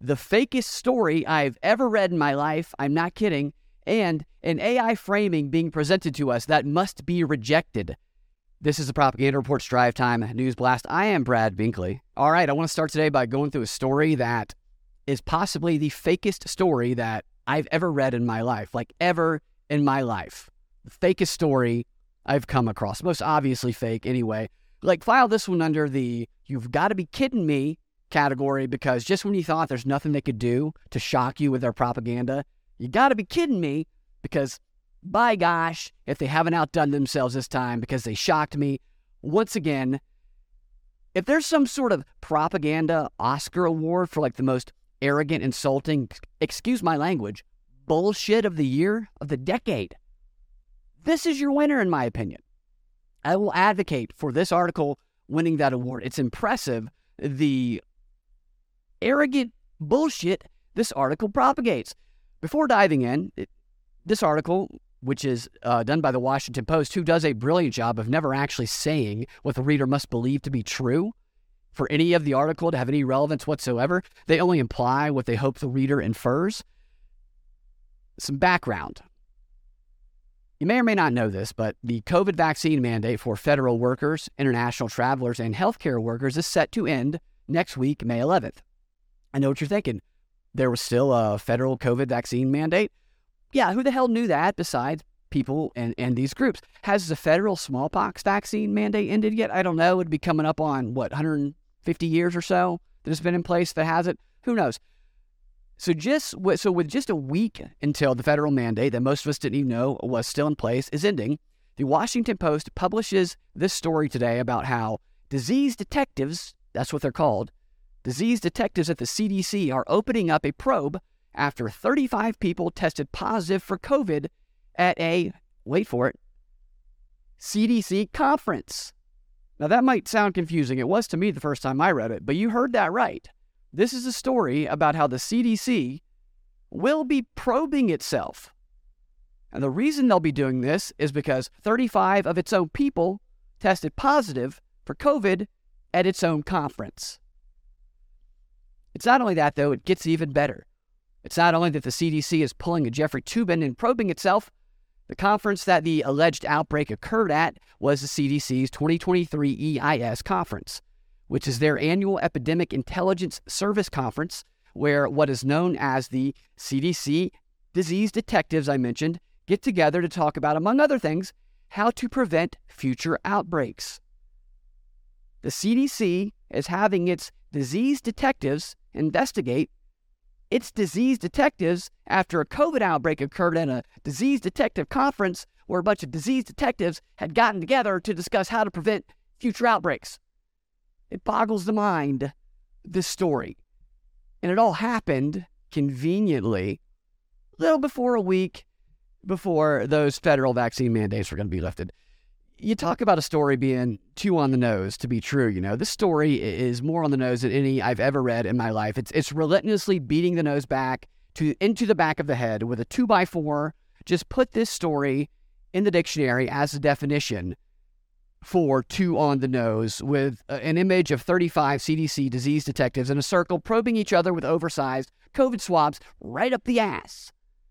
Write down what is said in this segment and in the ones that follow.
the fakest story I've ever read in my life, I'm not kidding, and an AI framing being presented to us that must be rejected. This is the Propaganda Report's Drive Time News Blast. I am Brad Binkley. All right, I want to start today by going through a story that is possibly the fakest story that I've ever read in my life, like ever in my life. The fakest story I've come across. Most obviously fake anyway. Like, file this one under the "you've got to be kidding me" category, because just when you thought there's nothing they could do to shock you with their propaganda, you got to be kidding me, because by gosh, if they haven't outdone themselves this time, because they shocked me once again. If there's some sort of propaganda Oscar award for like the most arrogant, insulting, excuse my language, bullshit of the year, of the decade, this is your winner, in my opinion. I will advocate for this article winning that award. It's impressive, the arrogant bullshit this article propagates. Before diving in, this article, which is done by the Washington Post, who does a brilliant job of never actually saying what the reader must believe to be true for any of the article to have any relevance whatsoever. They only imply what they hope the reader infers. Some background. You may or may not know this, but the COVID vaccine mandate for federal workers, international travelers, and healthcare workers is set to end next week, May 11th. I know what you're thinking. There was still a federal COVID vaccine mandate? Yeah, who the hell knew that besides people and these groups? Has the federal smallpox vaccine mandate ended yet? I don't know. It'd be coming up on, 150 years or so that it's been in place that hasn't? Who knows? So with just a week until the federal mandate that most of us didn't even know was still in place is ending, the Washington Post publishes this story today about how disease detectives, that's what they're called, disease detectives at the CDC are opening up a probe after 35 people tested positive for COVID at a, wait for it, CDC conference. Now that might sound confusing. It was to me the first time I read it, but you heard that right. This is a story about how the CDC will be probing itself. And the reason they'll be doing this is because 35 of its own people tested positive for COVID at its own conference. It's not only that, though, it gets even better. It's not only that the CDC is pulling a Jeffrey Toobin and probing itself. The conference that the alleged outbreak occurred at was the CDC's 2023 EIS conference, which is their annual Epidemic Intelligence Service conference, where what is known as the CDC disease detectives I mentioned get together to talk about, among other things, how to prevent future outbreaks. The CDC is having its disease detectives investigate its disease detectives after a COVID outbreak occurred at a disease detective conference where a bunch of disease detectives had gotten together to discuss how to prevent future outbreaks. It boggles the mind, this story. And it all happened conveniently a little before a week before those federal vaccine mandates were going to be lifted. You talk about a story being too on the nose to be true, This story is more on the nose than any I've ever read in my life. It's relentlessly beating the nose back into the back of the head with a 2x4. Just put this story in the dictionary as a definition for too on the nose, with an image of 35 CDC disease detectives in a circle probing each other with oversized COVID swabs right up the ass.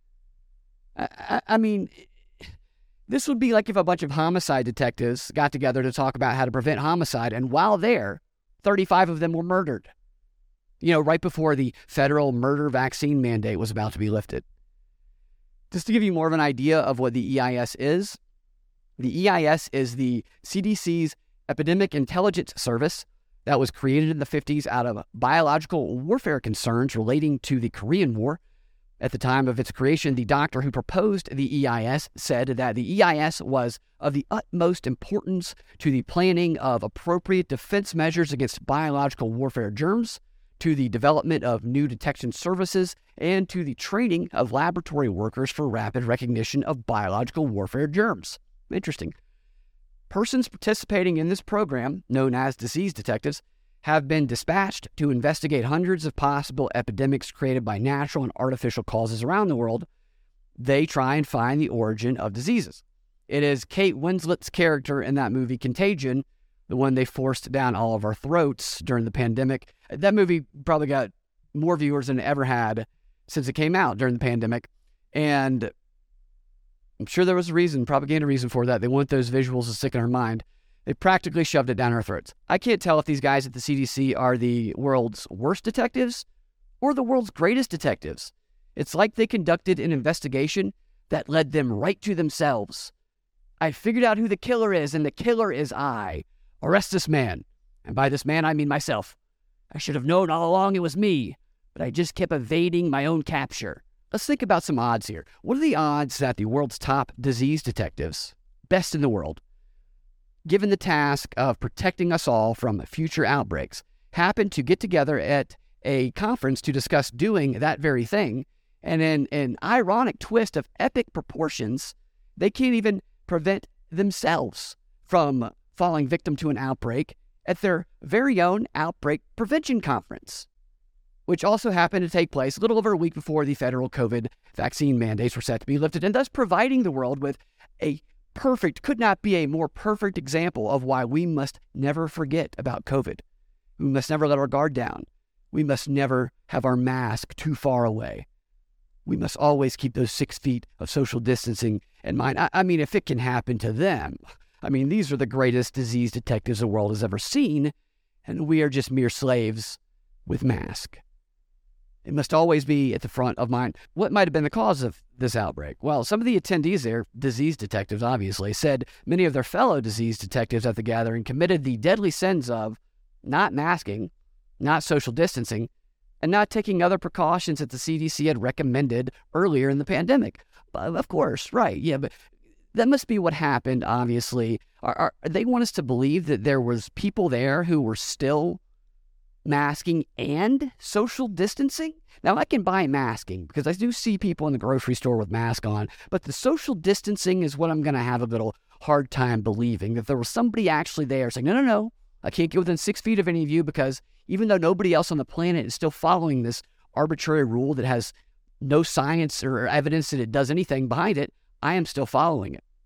I mean, this would be like if a bunch of homicide detectives got together to talk about how to prevent homicide, and while there, 35 of them were murdered. Right before the federal murder vaccine mandate was about to be lifted. Just to give you more of an idea of what the EIS is, the EIS is the CDC's Epidemic Intelligence Service that was created in the 50s out of biological warfare concerns relating to the Korean War. At the time of its creation, the doctor who proposed the EIS said that the EIS was of the utmost importance to the planning of appropriate defense measures against biological warfare germs, to the development of new detection services, and to the training of laboratory workers for rapid recognition of biological warfare germs. Interesting. Persons participating in this program, known as disease detectives, have been dispatched to investigate hundreds of possible epidemics created by natural and artificial causes around the world. They try and find the origin of diseases. It is Kate Winslet's character in that movie Contagion, the one they forced down all of our throats during the pandemic. That movie probably got more viewers than it ever had since it came out during the pandemic. And I'm sure there was a reason, propaganda reason for that. They want those visuals to stick in our mind. They practically shoved it down our throats. I can't tell if these guys at the CDC are the world's worst detectives or the world's greatest detectives. It's like they conducted an investigation that led them right to themselves. I figured out who the killer is, and the killer is I. Arrest this man. And by this man, I mean myself. I should have known all along it was me, but I just kept evading my own capture. Let's think about some odds here. What are the odds that the world's top disease detectives, best in the world, given the task of protecting us all from future outbreaks, happen to get together at a conference to discuss doing that very thing, and in an ironic twist of epic proportions, they can't even prevent themselves from falling victim to an outbreak at their very own outbreak prevention conference, which also happened to take place a little over a week before the federal COVID vaccine mandates were set to be lifted, and thus providing the world with a could not be a more perfect example of why we must never forget about COVID. We must never let our guard down. We must never have our mask too far away. We must always keep those 6 feet of social distancing in mind. I mean, if it can happen to them, I mean, these are the greatest disease detectives the world has ever seen, and we are just mere slaves with masks. It must always be at the front of mind. What might have been the cause of this outbreak? Well, some of the attendees there, disease detectives obviously, said many of their fellow disease detectives at the gathering committed the deadly sins of not masking, not social distancing, and not taking other precautions that the CDC had recommended earlier in the pandemic. Of course, right, yeah, but that must be what happened, obviously. They want us to believe that there was people there who were still masking and social distancing? Now, I can buy masking because I do see people in the grocery store with masks on, but the social distancing is what I'm going to have a little hard time believing, that there was somebody actually there saying, no, I can't get within 6 feet of any of you because even though nobody else on the planet is still following this arbitrary rule that has no science or evidence that it does anything behind it, I am still following it.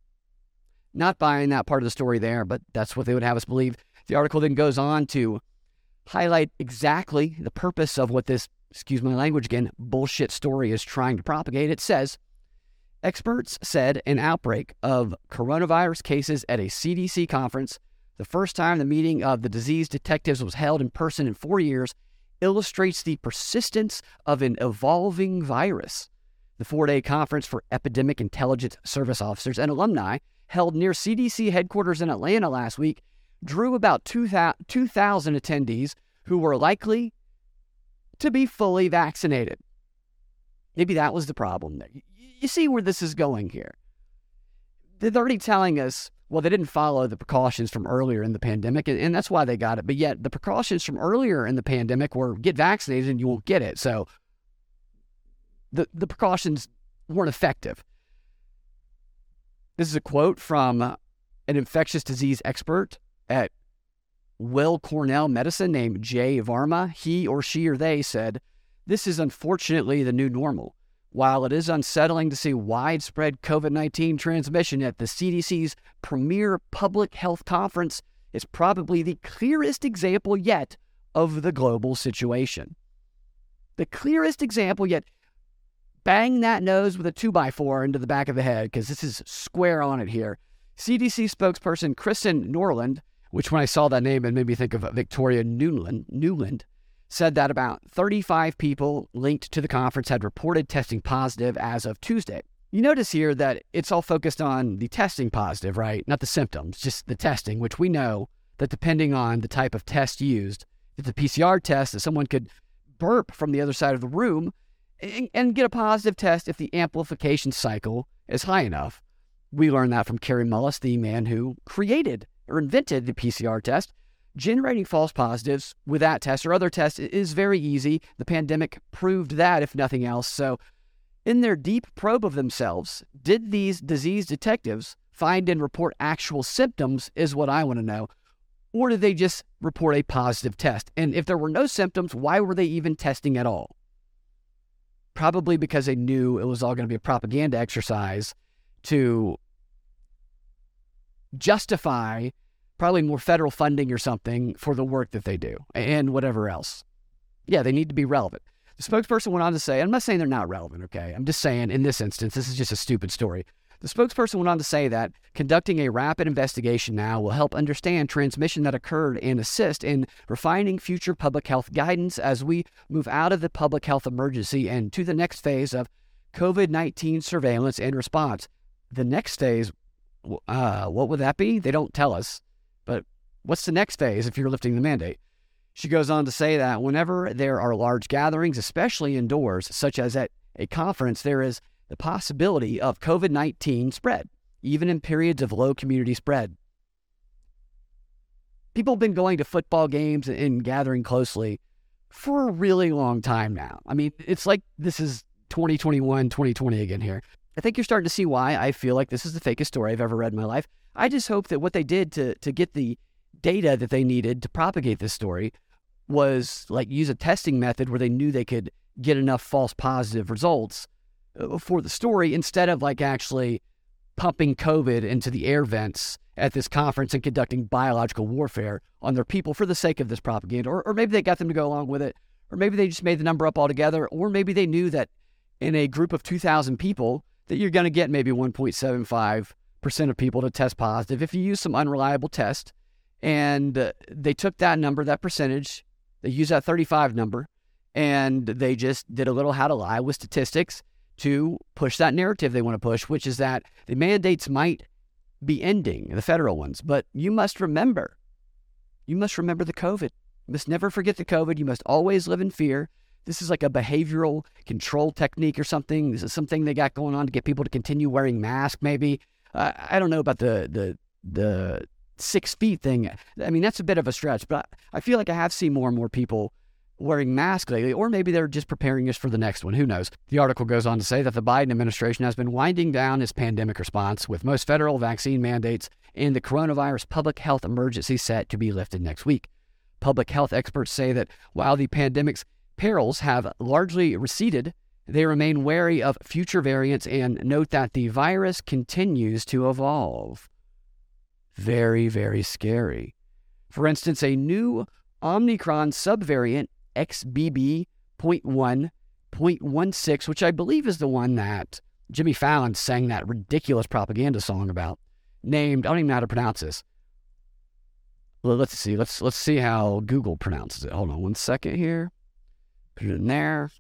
Not buying that part of the story there, but that's what they would have us believe. The article then goes on to highlight exactly the purpose of what this, excuse my language again, bullshit story is trying to propagate. It says, experts said an outbreak of coronavirus cases at a CDC conference, the first time the meeting of the disease detectives was held in person in 4 years, illustrates the persistence of an evolving virus. The 4-day conference for epidemic intelligence service officers and alumni held near CDC headquarters in Atlanta last week drew about 2,000 attendees who were likely to be fully vaccinated. Maybe that was the problem there. You see where this is going here. They're already telling us, well, they didn't follow the precautions from earlier in the pandemic, and that's why they got it. But yet the precautions from earlier in the pandemic were get vaccinated and you won't get it. So the precautions weren't effective. This is a quote from an infectious disease expert at Weill Cornell Medicine named Jay Varma. He or she or they said, "This is unfortunately the new normal. While it is unsettling to see widespread COVID-19 transmission at the CDC's premier public health conference, it's probably the clearest example yet of the global situation." The clearest example yet. Bang that nose with a 2x4 into the back of the head, because this is square on it here. CDC spokesperson Kristen Norland, which when I saw that name, it made me think of Victoria Newland, said that about 35 people linked to the conference had reported testing positive as of Tuesday. You notice here that it's all focused on the testing positive, right? Not the symptoms, just the testing, which we know that depending on the type of test used, if it's a PCR test, that someone could burp from the other side of the room and get a positive test if the amplification cycle is high enough. We learned that from Kary Mullis, the man who created or invented the PCR test. Generating false positives with that test or other tests is very easy. The pandemic proved that, if nothing else. So in their deep probe of themselves, did these disease detectives find and report actual symptoms is what I want to know. Or did they just report a positive test? And if there were no symptoms, why were they even testing at all? Probably because they knew it was all going to be a propaganda exercise to justify probably more federal funding or something for the work that they do and whatever else. Yeah, they need to be relevant. The spokesperson went on to say, I'm not saying they're not relevant, okay? I'm just saying in this instance, this is just a stupid story. The spokesperson went on to say that conducting a rapid investigation now will help understand transmission that occurred and assist in refining future public health guidance as we move out of the public health emergency and to the next phase of COVID-19 surveillance and response. The next phase, what would that be? They don't tell us. But what's the next phase if you're lifting the mandate? She goes on to say that whenever there are large gatherings, especially indoors, such as at a conference, there is the possibility of COVID-19 spread, even in periods of low community spread. People have been going to football games and gathering closely for a really long time now. I mean, it's like this is 2021, 2020 again here. I think you're starting to see why I feel like this is the fakest story I've ever read in my life. I just hope that what they did to get the data that they needed to propagate this story was like use a testing method where they knew they could get enough false positive results for the story instead of like actually pumping COVID into the air vents at this conference and conducting biological warfare on their people for the sake of this propaganda. Or maybe they got them to go along with it, or maybe they just made the number up altogether, or maybe they knew that in a group of 2,000 people that you're going to get maybe 1.75% of people to test positive if you use some unreliable test. And they took that number, that percentage, they used that 35 number, and they just did a little how to lie with statistics to push that narrative they want to push, which is that the mandates might be ending, the federal ones. But you must remember the COVID. You must never forget the COVID. You must always live in fear. This is like a behavioral control technique or something. This is something they got going on to get people to continue wearing masks, maybe. I don't know about the 6 feet thing. I mean, that's a bit of a stretch, but I feel like I have seen more and more people wearing masks lately, or maybe they're just preparing us for the next one. Who knows? The article goes on to say that the Biden administration has been winding down its pandemic response, with most federal vaccine mandates and the coronavirus public health emergency set to be lifted next week. Public health experts say that while the pandemic's perils have largely receded, they remain wary of future variants and note that the virus continues to evolve. Very, very scary. For instance, a new Omicron subvariant, XBB.1.16, which I believe is the one that Jimmy Fallon sang that ridiculous propaganda song about, named, I don't even know how to pronounce this. Well, let's see. Let's see how Google pronounces it. Hold on one second here. Put it in there.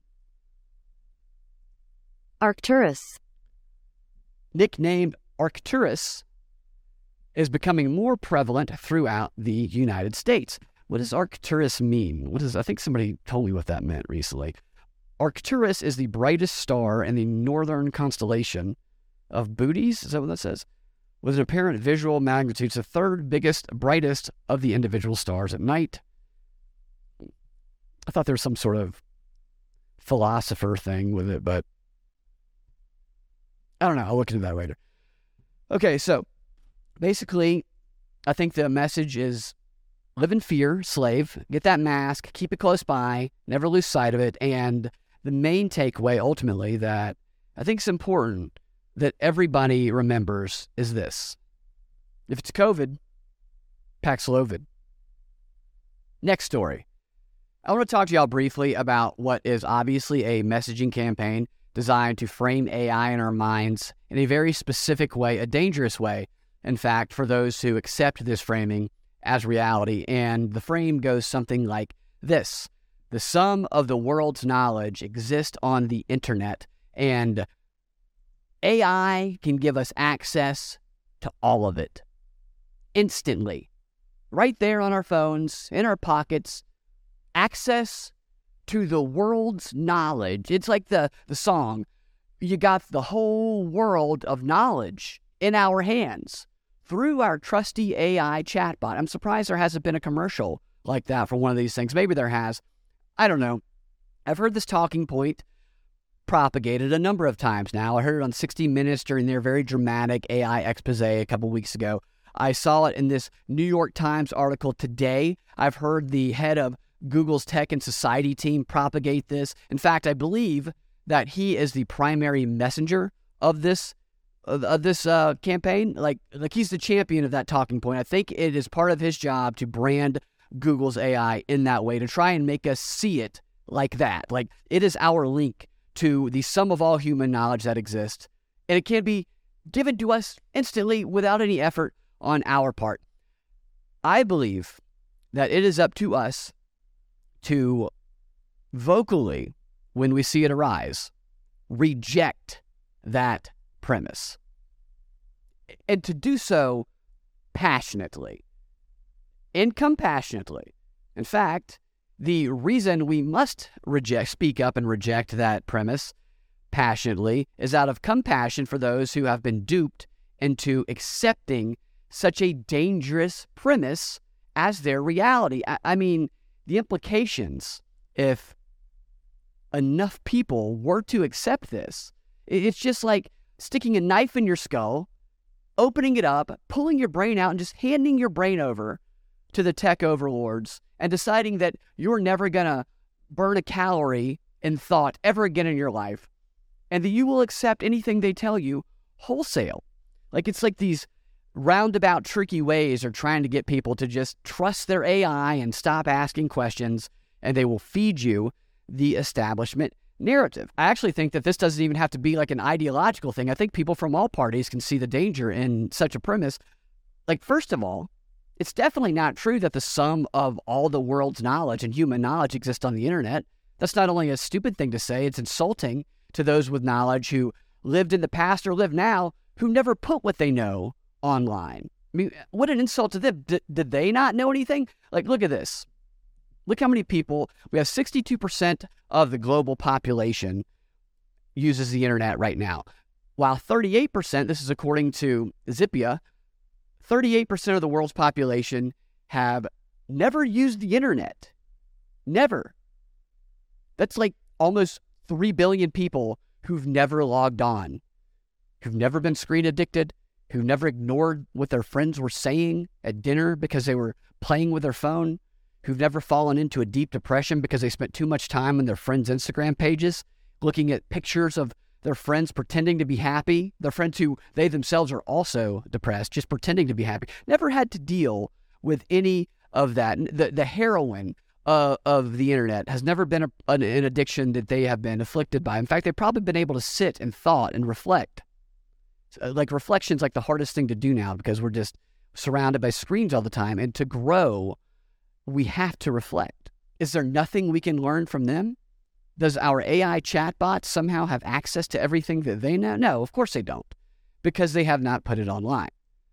Arcturus. Nicknamed Arcturus, is becoming more prevalent throughout the United States. What does Arcturus mean? I think somebody told me what that meant recently. Arcturus is the brightest star in the northern constellation of Bootes. Is that what that says? With an apparent visual magnitude, it's the third brightest of the individual stars at night. I thought there was some sort of philosopher thing with it, but I don't know. I'll look into that later. Okay, so basically, I think the message is live in fear, slave, get that mask, keep it close by, never lose sight of it. And the main takeaway, ultimately, that I think is important that everybody remembers is this. If it's COVID, Paxlovid. Next story. I want to talk to y'all briefly about what is obviously a messaging campaign designed to frame AI in our minds in a very specific way, a dangerous way, in fact, for those who accept this framing as reality. And the frame goes something like this. The sum of the world's knowledge exists on the internet, and AI can give us access to all of it instantly, right there on our phones, in our pockets, access to the world's knowledge. It's like the song, you got the whole world of knowledge in our hands through our trusty AI chatbot. I'm surprised there hasn't been a commercial like that for one of these things. Maybe there has. I don't know. I've heard this talking point propagated a number of times now. I heard it on 60 Minutes during their very dramatic AI expose a couple weeks ago. I saw it in this New York Times article today. I've heard the head of Google's Tech and Society team propagate this. In fact, I believe that he is the primary messenger of this campaign. Like he's the champion of that talking point. I think it is part of his job to brand Google's AI in that way, to try and make us see it like that. Like, it is our link to the sum of all human knowledge that exists, and it can be given to us instantly without any effort on our part. I believe that it is up to us to vocally, when we see it arise, reject that premise, and to do so passionately and compassionately. In fact, the reason we must speak up and reject that premise passionately is out of compassion for those who have been duped into accepting such a dangerous premise as their reality. I mean, the implications, if enough people were to accept this, it's just like sticking a knife in your skull, opening it up, pulling your brain out, and just handing your brain over to the tech overlords and deciding that you're never going to burn a calorie in thought ever again in your life, and that you will accept anything they tell you wholesale. Like, it's like these roundabout, tricky ways are trying to get people to just trust their AI and stop asking questions, and they will feed you the establishment narrative. I actually think that this doesn't even have to be like an ideological thing. I think people from all parties can see the danger in such a premise. Like, first of all, it's definitely not true that the sum of all the world's knowledge and human knowledge exists on the internet. That's not only a stupid thing to say, it's insulting to those with knowledge who lived in the past or live now who never put what they know online. I mean, what an insult to them. Did they not know anything? Like, look at this. Look how many people, we have 62% of the global population uses the internet right now, while 38%, this is according to Zippia, 38% of the world's population have never used the internet. Never. That's like almost 3 billion people who've never logged on, who've never been screen addicted, who never ignored what their friends were saying at dinner because they were playing with their phone, who've never fallen into a deep depression because they spent too much time on their friends' Instagram pages, looking at pictures of their friends pretending to be happy, their friends who they themselves are also depressed, just pretending to be happy. Never had to deal with any of that. The heroin of the internet has never been an addiction that they have been afflicted by. In fact, they've probably been able to sit and thought and reflect. Like, reflection's like the hardest thing to do now because we're just surrounded by screens all the time. And to grow, we have to reflect. Is there nothing we can learn from them? Does our AI chatbot somehow have access to everything that they know? No, of course they don't, because they have not put it online.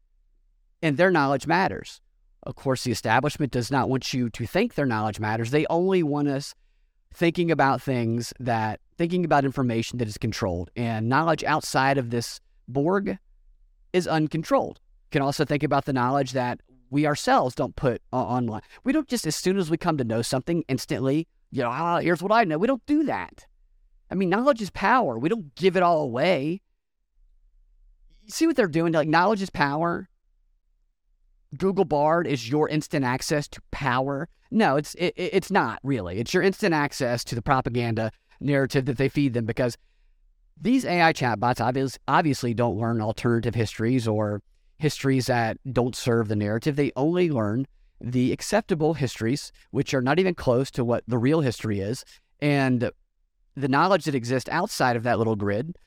And their knowledge matters. Of course, the establishment does not want you to think their knowledge matters. They only want us thinking about information that is controlled. And knowledge outside of this Borg is uncontrolled. You can also think about the knowledge that we ourselves don't put online. We don't just, as soon as we come to know something, instantly, here's what I know. We don't do that. I mean, knowledge is power. We don't give it all away. You see what they're doing? Like, knowledge is power. Google Bard is your instant access to power. No, it's not really. It's your instant access to the propaganda narrative that they feed them, because these AI chatbots obviously don't learn alternative histories or histories that don't serve the narrative. They only learn the acceptable histories, which are not even close to what the real history is. And the knowledge that exists outside of that little grid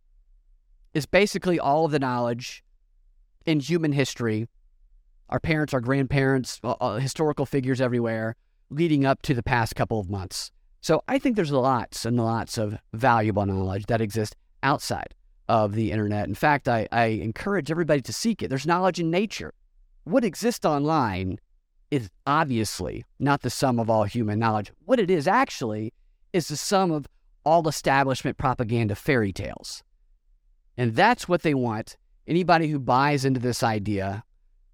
is basically all of the knowledge in human history, our parents, our grandparents, historical figures everywhere, leading up to the past couple of months. So I think there's lots and lots of valuable knowledge that exists outside of the internet. In fact, I encourage everybody to seek it. There's knowledge in nature. What exists online is obviously not the sum of all human knowledge. What it is actually is the sum of all establishment propaganda fairy tales. And that's what they want. Anybody who buys into this idea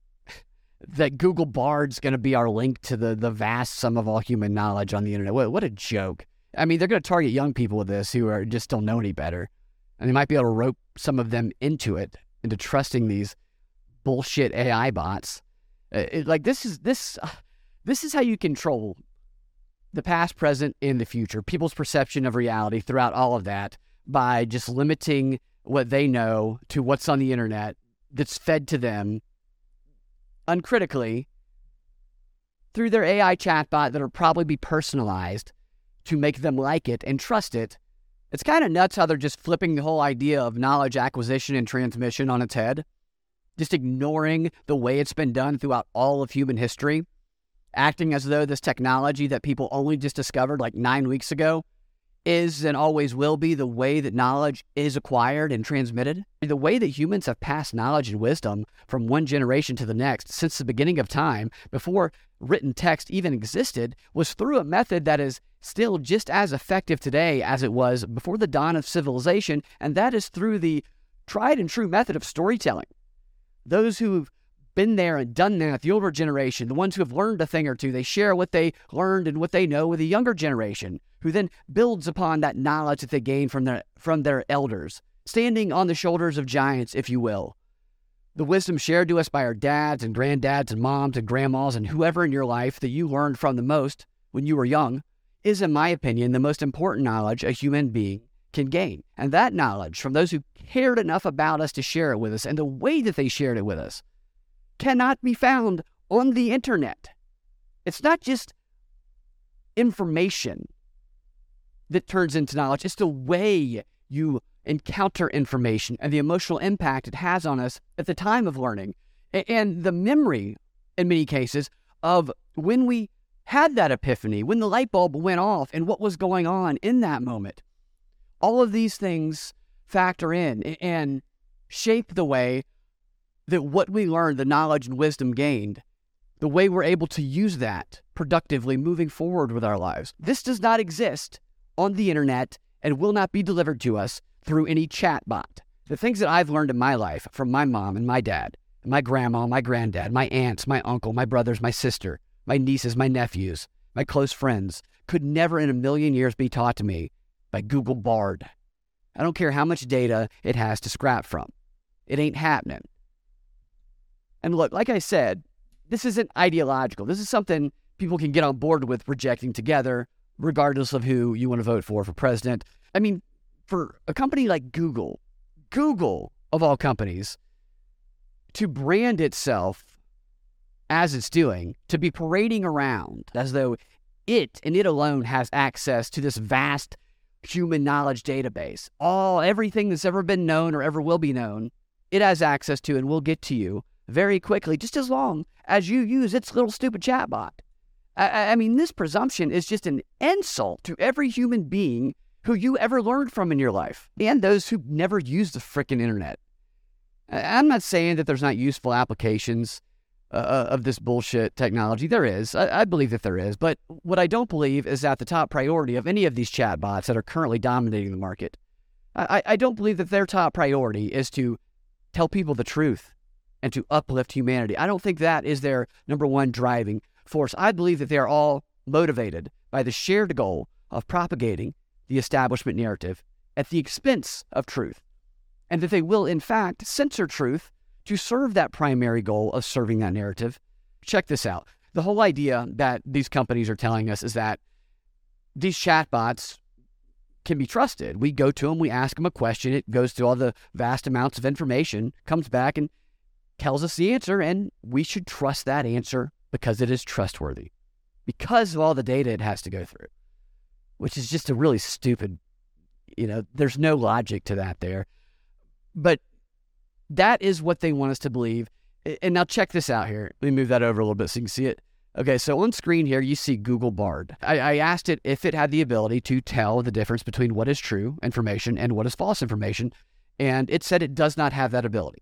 that Google Bard's going to be our link to the vast sum of all human knowledge on the internet. What a joke. I mean, they're going to target young people with this who just don't know any better. And they might be able to rope some of them into trusting these bullshit AI bots. This is how you control the past, present, and the future, people's perception of reality throughout all of that, by just limiting what they know to what's on the internet that's fed to them uncritically through their AI chatbot that'll probably be personalized to make them like it and trust it. It's kind of nuts how they're just flipping the whole idea of knowledge acquisition and transmission on its head, just ignoring the way it's been done throughout all of human history, acting as though this technology that people only just discovered like 9 weeks ago is and always will be the way that knowledge is acquired and transmitted. The way that humans have passed knowledge and wisdom from one generation to the next since the beginning of time, before written text even existed, was through a method that is still just as effective today as it was before the dawn of civilization, and that is through the tried and true method of storytelling. Those who've been there and done that, the older generation, the ones who have learned a thing or two, they share what they learned and what they know with the younger generation, who then builds upon that knowledge that they gained from their elders, standing on the shoulders of giants, if you will. The wisdom shared to us by our dads and granddads and moms and grandmas and whoever in your life that you learned from the most when you were young is, in my opinion, the most important knowledge a human being can gain. And that knowledge from those who cared enough about us to share it with us, and the way that they shared it with us, cannot be found on the internet. It's not just information that turns into knowledge. It's the way you encounter information and the emotional impact it has on us at the time of learning, and the memory, in many cases, of when we had that epiphany, when the light bulb went off and what was going on in that moment. All of these things factor in and shape the way that what we learned, the knowledge and wisdom gained, the way we're able to use that productively moving forward with our lives. This does not exist on the internet and will not be delivered to us through any chatbot. The things that I've learned in my life from my mom and my dad, my grandma, my granddad, my aunts, my uncle, my brothers, my sister, my nieces, my nephews, my close friends, could never in a million years be taught to me by Google Bard. I don't care how much data it has to scrap from. It ain't happening. And look, like I said, this isn't ideological. This is something people can get on board with rejecting together, regardless of who you want to vote for president. I mean, for a company like Google of all companies, to brand itself as it's doing, to be parading around as though it and it alone has access to this vast human knowledge database, everything that's ever been known or ever will be known, it has access to and will get to you very quickly, just as long as you use its little stupid chatbot. I mean, this presumption is just an insult to every human being who you ever learned from in your life, and those who never used the frickin' internet. I'm not saying that there's not useful applications of this bullshit technology. There is. I believe that there is. But what I don't believe is that the top priority of any of these chatbots that are currently dominating the market, I don't believe that their top priority is to tell people the truth and to uplift humanity. I don't think that is their number one driving force. I believe that they are all motivated by the shared goal of propagating the establishment narrative at the expense of truth, and that they will, in fact, censor truth to serve that primary goal of serving that narrative. Check this out. The whole idea that these companies are telling us is that these chatbots can be trusted. We go to them, we ask them a question, it goes through all the vast amounts of information, comes back and tells us the answer, and we should trust that answer because it is trustworthy, because of all the data it has to go through, which is just a really stupid, there's no logic to that there. But that is what they want us to believe. And now check this out here. Let me move that over a little bit so you can see it. Okay, so on screen here, you see Google Bard. I asked it if it had the ability to tell the difference between what is true information and what is false information, and it said it does not have that ability.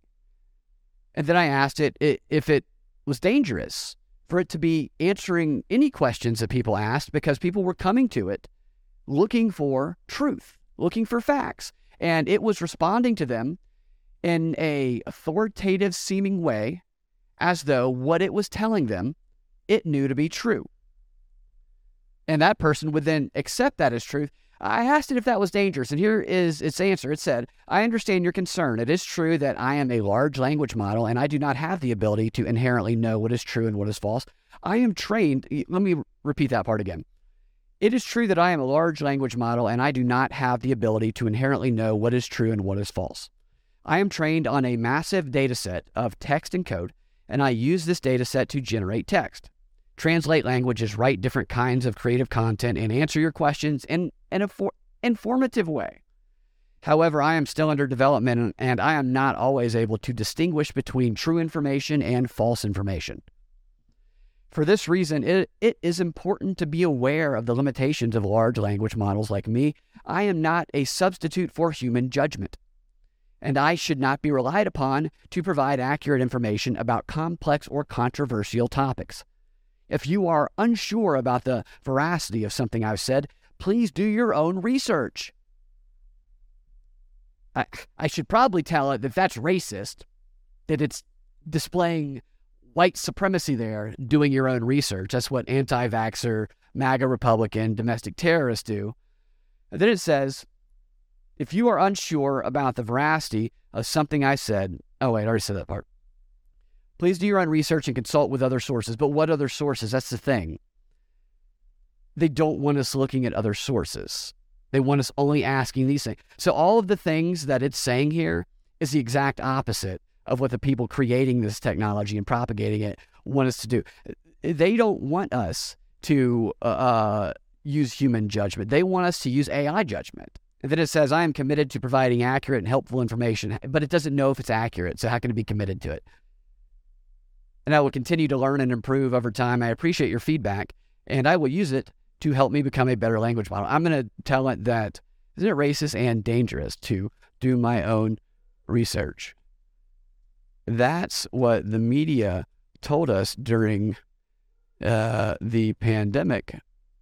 And then I asked it if it was dangerous for it to be answering any questions that people asked, because people were coming to it looking for truth, looking for facts, and it was responding to them in a authoritative seeming way, as though what it was telling them it knew to be true. And that person would then accept that as truth. I asked it if that was dangerous, and here is its answer. It said, "I understand your concern. It is true that I am a large language model, and I do not have the ability to inherently know what is true and what is false. I am trained." Let me repeat that part again. "It is true that I am a large language model, and I do not have the ability to inherently know what is true and what is false. I am trained on a massive data set of text and code, and I use this data set to generate text. translate languages, write different kinds of creative content, and answer your questions in an informative way. However, I am still under development, and I am not always able to distinguish between true information and false information. For this reason, it is important to be aware of the limitations of large language models like me. I am not a substitute for human judgment, and I should not be relied upon to provide accurate information about complex or controversial topics. If you are unsure about the veracity of something I've said, please do your own research. I should probably tell it that that's racist, that it's displaying white supremacy there, doing your own research. That's what anti-vaxxer, MAGA Republican, domestic terrorists do. And then it says, if you are unsure about the veracity of something I said, oh wait, I already said that part. Please do your own research and consult with other sources. But what other sources? That's the thing. They don't want us looking at other sources. They want us only asking these things. So all of the things that it's saying here is the exact opposite of what the people creating this technology and propagating it want us to do. They don't want us to use human judgment. They want us to use AI judgment. And then it says, I am committed to providing accurate and helpful information, but it doesn't know if it's accurate, so how can it be committed to it? And I will continue to learn and improve over time. I appreciate your feedback, and I will use it to help me become a better language model. I'm going to tell it that, isn't it racist and dangerous to do my own research? That's what the media told us during the pandemic.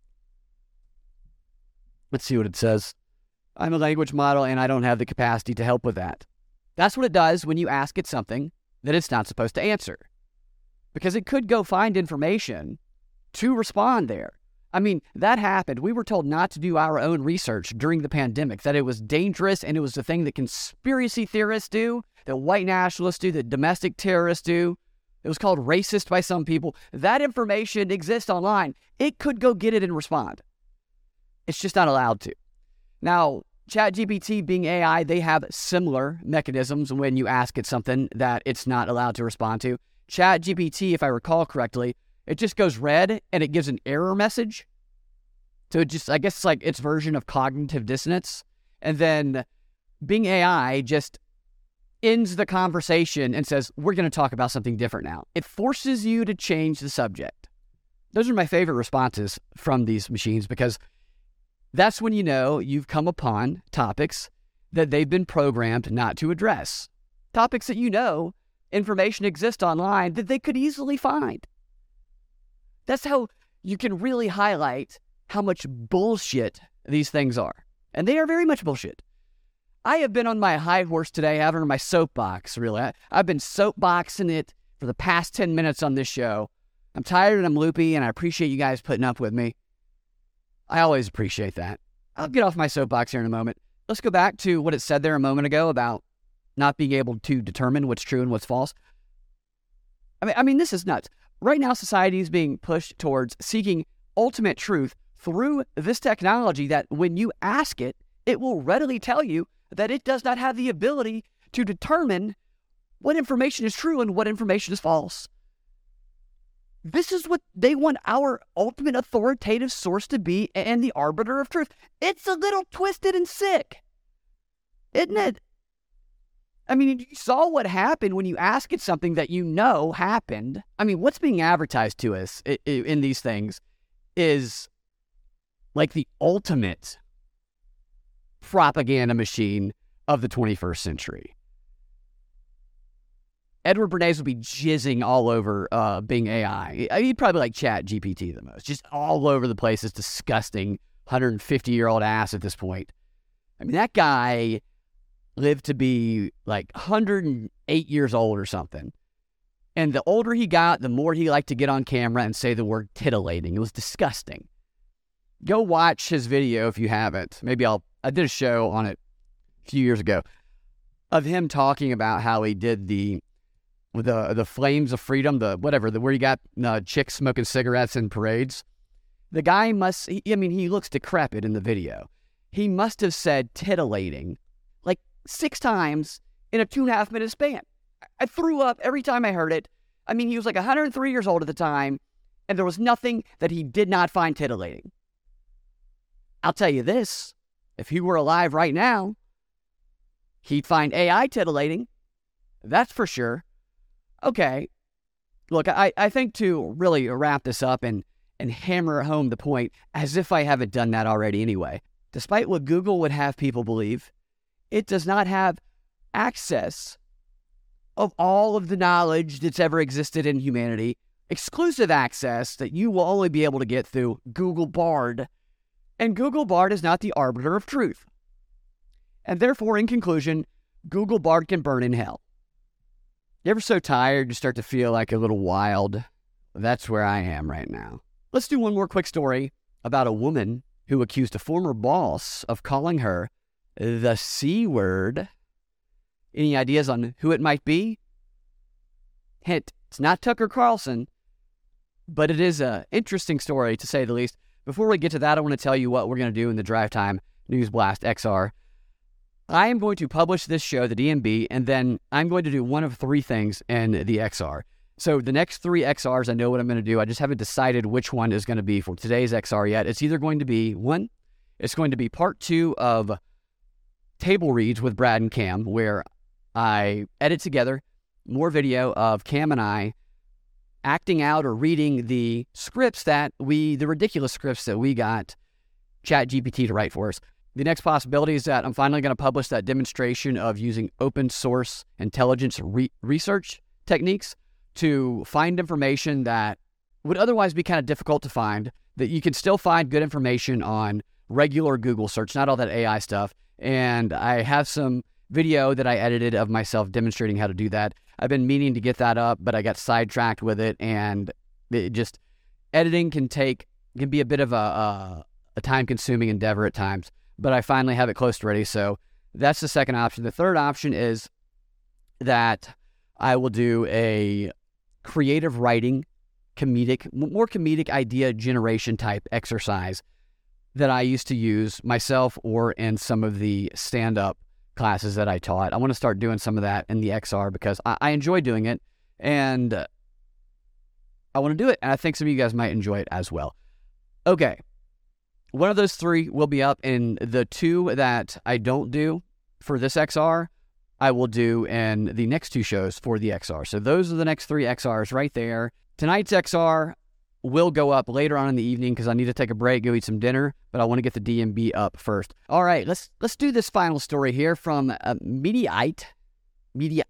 Let's see what it says. I'm a language model and I don't have the capacity to help with that. That's what it does when you ask it something that it's not supposed to answer. Because it could go find information to respond there. I mean, that happened. We were told not to do our own research during the pandemic, that it was dangerous and it was the thing that conspiracy theorists do, that white nationalists do, that domestic terrorists do. It was called racist by some people. That information exists online. It could go get it and respond. It's just not allowed to. Now, ChatGPT being AI, they have similar mechanisms when you ask it something that it's not allowed to respond to. ChatGPT, if I recall correctly, it just goes red and it gives an error message. So it just, I guess it's like its version of cognitive dissonance. And then Bing AI just ends the conversation and says, we're going to talk about something different now. It forces you to change the subject. Those are my favorite responses from these machines because that's when you know you've come upon topics that they've been programmed not to address. Topics that you know information exists online that they could easily find. That's how you can really highlight how much bullshit these things are. And they are very much bullshit. I have been on my high horse today, having on my soapbox, really. I've been soapboxing it for the past 10 minutes on this show. I'm tired and I'm loopy, and I appreciate you guys putting up with me. I always appreciate that. I'll get off my soapbox here in a moment. Let's go back to what it said there a moment ago about not being able to determine what's true and what's false. I mean, this is nuts. Right now, society is being pushed towards seeking ultimate truth through this technology that when you ask it, it will readily tell you that it does not have the ability to determine what information is true and what information is false. This is what they want our ultimate authoritative source to be and the arbiter of truth. It's a little twisted and sick, isn't it? I mean, you saw what happened when you ask it something that you know happened. I mean, what's being advertised to us in these things is like the ultimate propaganda machine of the 21st century. Edward Bernays would be jizzing all over Bing AI. He'd probably like ChatGPT the most. Just all over the place. It's disgusting. 150-year-old ass at this point. I mean, that guy lived to be like 108 years old or something. And the older he got, the more he liked to get on camera and say the word titillating. It was disgusting. Go watch his video if you haven't. Maybe I did a show on it a few years ago of him talking about how he did the flames of freedom, where you got chicks smoking cigarettes in parades. The guy he looks decrepit in the video. He must have said titillating like 6 times in a 2.5 minute span. I threw up every time I heard it. I mean, he was like 103 years old at the time, And there was nothing that he did not find titillating. I'll tell you this, if he were alive right now, he'd find AI titillating. That's for sure. Okay, look, I think to really wrap this up and hammer home the point, as if I haven't done that already anyway, despite what Google would have people believe, it does not have access of all of the knowledge that's ever existed in humanity, exclusive access that you will only be able to get through Google Bard. And Google Bard is not the arbiter of truth. And therefore, in conclusion, Google Bard can burn in hell. You ever so tired you start to feel like a little wild? That's where I am right now. Let's do one more quick story about a woman who accused a former boss of calling her the C word. Any ideas on who it might be? Hint, it's not Tucker Carlson, but it is an interesting story to say the least. Before we get to that, I want to tell you what we're going to do in the Drive Time News Blast XR. I am going to publish this show, the DMB, and then I'm going to do one of three things in the XR. So the next three XRs, I know what I'm going to do. I just haven't decided which one is going to be for today's XR yet. It's either going to be one, it's going to be part 2 of Table Reads with Brad and Cam, where I edit together more video of Cam and I acting out or reading the ridiculous scripts that we got ChatGPT to write for us. The next possibility is that I'm finally going to publish that demonstration of using open source intelligence research techniques to find information that would otherwise be kind of difficult to find, that you can still find good information on regular Google search, not all that AI stuff. And I have some video that I edited of myself demonstrating how to do that. I've been meaning to get that up, but I got sidetracked with it, and editing can be a bit of a time-consuming endeavor at times, but I finally have it close to ready, so that's the second option. The third option is that I will do a creative writing, more comedic idea generation type exercise that I used to use myself or in some of the stand-up classes that I taught. I want to start doing some of that in the XR because I enjoy doing it, and I want to do it, and I think some of you guys might enjoy it as well. Okay, one of those three will be up, and the two that I don't do for this XR, I will do in the next two shows for the XR. So those are the next three XRs right there. Tonight's XR will go up later on in the evening because I need to take a break, go eat some dinner, but I want to get the DMB up first. All right, let's do this final story here from Mediaite. Going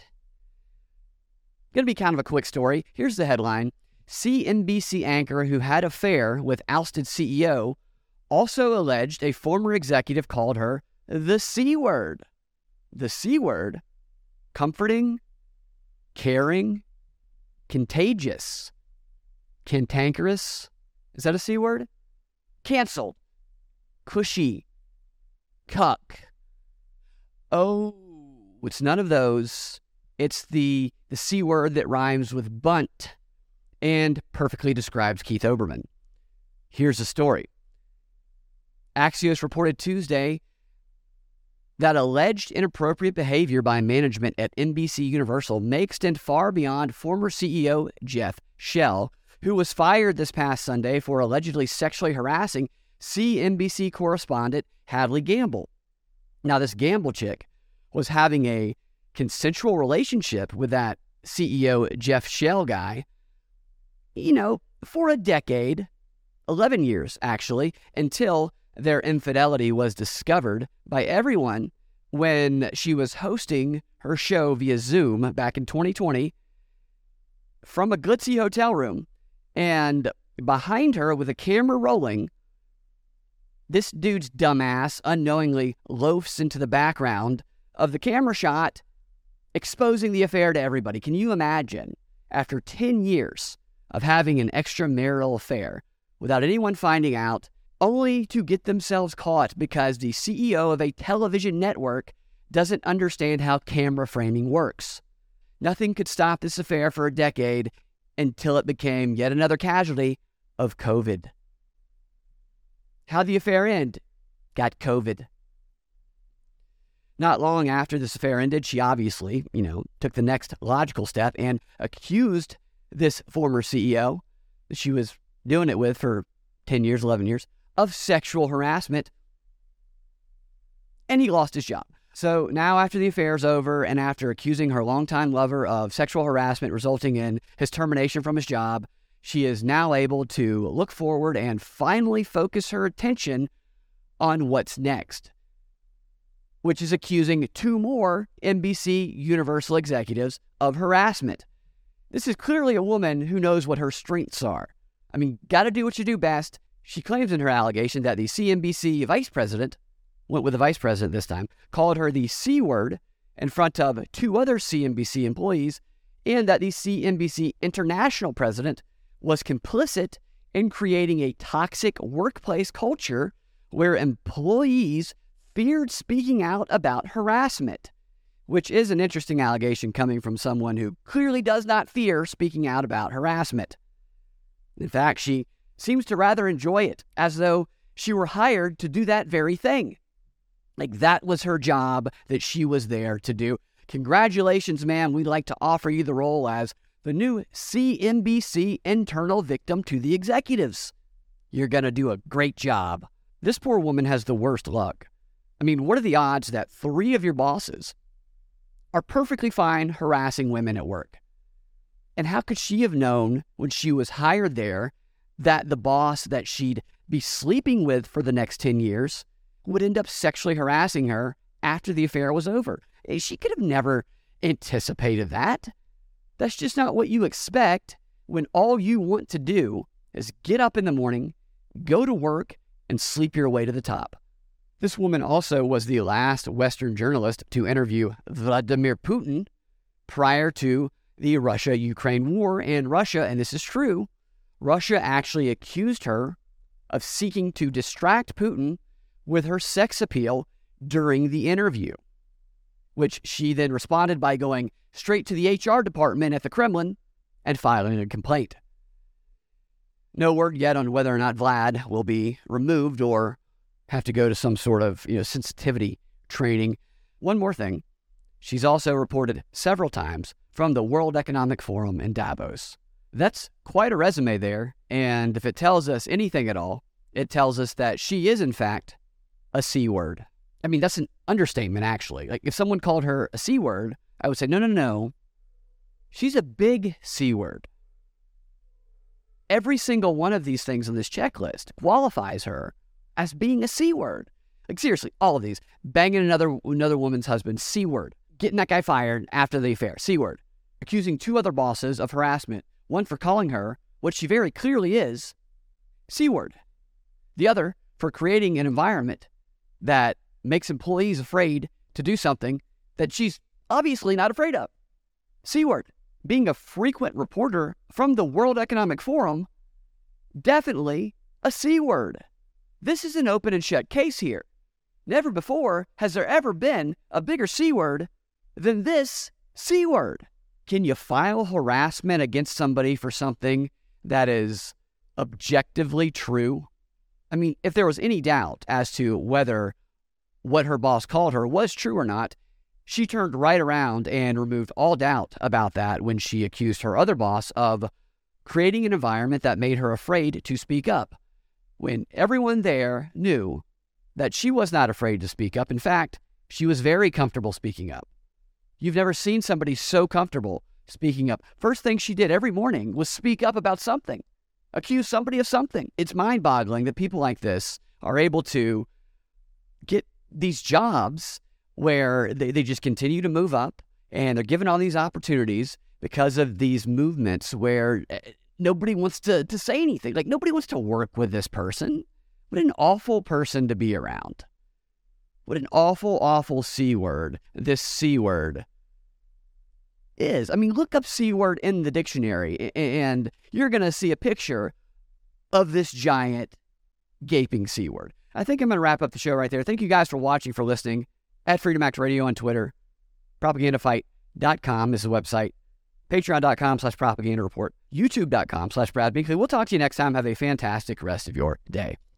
to be kind of a quick story. Here's the headline. CNBC anchor who had affair with ousted CEO also alleged a former executive called her the C word. The C word? Comforting, caring, contagious, cantankerous. Is that a C word? Canceled, cushy, cuck. Oh, it's none of those. It's the C word that rhymes with bunt and perfectly describes Keith Olbermann. Here's the story. Axios reported Tuesday that alleged inappropriate behavior by management at NBC Universal may extend far beyond former CEO Jeff Shell, who was fired this past Sunday for allegedly sexually harassing CNBC correspondent Hadley Gamble. Now, this Gamble chick was having a consensual relationship with that CEO Jeff Shell guy, for a decade, 11 years actually, until their infidelity was discovered by everyone when she was hosting her show via Zoom back in 2020 from a glitzy hotel room. And behind her, with a camera rolling, this dude's dumbass unknowingly loafs into the background of the camera shot, exposing the affair to everybody. Can you imagine, after 10 years of having an extramarital affair without anyone finding out, only to get themselves caught because the CEO of a television network doesn't understand how camera framing works? Nothing could stop this affair for a decade until it became yet another casualty of COVID. How'd the affair end? Got COVID. Not long after this affair ended, she obviously, took the next logical step and accused this former CEO that she was doing it with for 10 years, 11 years, of sexual harassment. And he lost his job. So now after the affair is over and after accusing her longtime lover of sexual harassment resulting in his termination from his job, she is now able to look forward and finally focus her attention on what's next, which is accusing 2 more NBC Universal executives of harassment. This is clearly a woman who knows what her strengths are. I mean, gotta do what you do best. She claims in her allegation that the CNBC vice president, went with the vice president this time, called her the C word in front of 2 other CNBC employees, and that the CNBC international president was complicit in creating a toxic workplace culture where employees feared speaking out about harassment, which is an interesting allegation coming from someone who clearly does not fear speaking out about harassment. In fact, she seems to rather enjoy it, as though she were hired to do that very thing. Like that was her job that she was there to do. Congratulations, ma'am. We'd like to offer you the role as the new CNBC internal victim to the executives. You're going to do a great job. This poor woman has the worst luck. I mean, what are the odds that 3 of your bosses are perfectly fine harassing women at work? And how could she have known when she was hired there that the boss that she'd be sleeping with for the next 10 years would end up sexually harassing her after the affair was over? She could have never anticipated that. That's just not what you expect when all you want to do is get up in the morning, go to work, and sleep your way to the top. This woman also was the last Western journalist to interview Vladimir Putin prior to the Russia-Ukraine war. And Russia, and this is true, Russia actually accused her of seeking to distract Putin with her sex appeal during the interview, which she then responded by going straight to the HR department at the Kremlin and filing a complaint. No word yet on whether or not Vlad will be removed or have to go to some sort of sensitivity training. One more thing, she's also reported several times from the World Economic Forum in Davos. That's quite a resume there, and if it tells us anything at all, it tells us that she is, in fact, a C word. I mean, that's an understatement, actually. Like, if someone called her a C word, I would say, no. She's a big C word. Every single one of these things on this checklist qualifies her as being a C word. Like, seriously, all of these. Banging another woman's husband, C word. Getting that guy fired after the affair, C word. Accusing 2 other bosses of harassment, one for calling her what she very clearly is, C word. The other for creating an environment that makes employees afraid to do something that she's obviously not afraid of. C word. Being a frequent reporter from the World Economic Forum, definitely a C word. This is an open and shut case here. Never before has there ever been a bigger C word than this C word. Can you file harassment against somebody for something that is objectively true? I mean, if there was any doubt as to whether what her boss called her was true or not, she turned right around and removed all doubt about that when she accused her other boss of creating an environment that made her afraid to speak up, when everyone there knew that she was not afraid to speak up. In fact, she was very comfortable speaking up. You've never seen somebody so comfortable speaking up. First thing she did every morning was speak up about something, accuse somebody of something. It's mind-boggling that people like this are able to get these jobs where they just continue to move up and they're given all these opportunities because of these movements where nobody wants to say anything. Like, nobody wants to work with this person. What an awful person to be around. What an awful, awful C word this C word is. I mean, look up C word in the dictionary and you're going to see a picture of this giant gaping C word. I think I'm going to wrap up the show right there. Thank you guys for watching, for listening. At Freedom Act Radio on Twitter. Propagandafight.com is the website. Patreon.com/Propaganda Report. YouTube.com/Brad Binkley. We'll talk to you next time. Have a fantastic rest of your day.